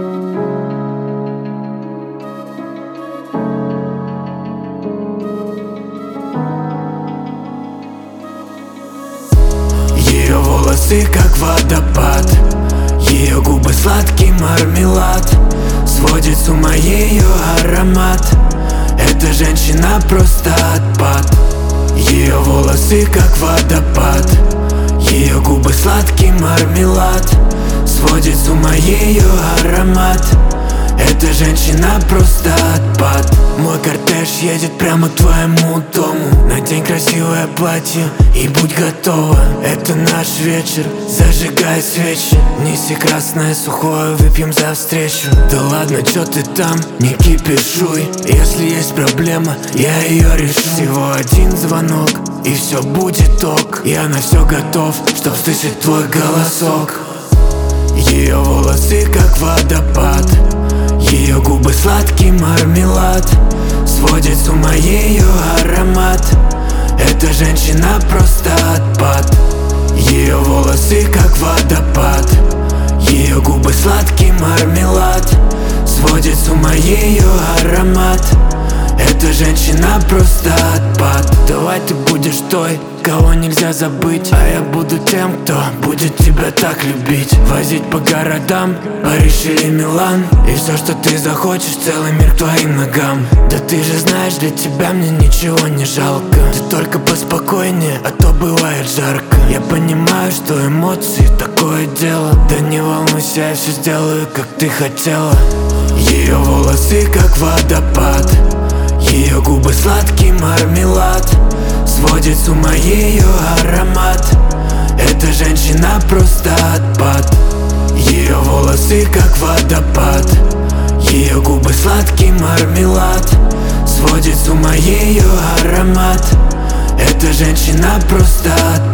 Ее волосы как водопад, ее губы сладкий мармелад, сводит с ума ее аромат. Эта женщина просто отпад. Ее волосы как водопад, ее губы сладкий мармелад, сводит с ума ее аромат. Эта женщина просто отпад. Мой кортеж едет прямо к твоему дому. Надень красивое платье и будь готова. Это наш вечер, зажигай свечи. Неси красное сухое, выпьем за встречу. Да ладно, чё ты там, не кипишуй. Если есть проблема, я ее решу. Всего один звонок, и все будет ок. Я на все готов, чтоб слышать твой голосок. Ее волосы как водопад, ее губы сладкий мармелад, сводит с ума ее аромат. Эта женщина просто отпад. Ее волосы как водопад, ее губы сладкий мармелад, сводит с ума ее аромат. Эта женщина просто отпад. Давай ты будешь той, кого нельзя забыть, а я буду тем, кто будет тебя так любить. Возить по городам, Париж или Милан, и все, что ты захочешь, целый мир к твоим ногам. Да ты же знаешь, для тебя мне ничего не жалко. Ты только поспокойнее, а то бывает жарко. Я понимаю, что эмоции такое дело. Да не волнуйся, я все сделаю, как ты хотела. Ее волосы как водопад, ее губы сладкий мармелад, сводит с ума ее аромат. Эта женщина просто отпад. Ее волосы как водопад, ее губы сладкий мармелад, сводит с ума ее аромат. Эта женщина просто отпад.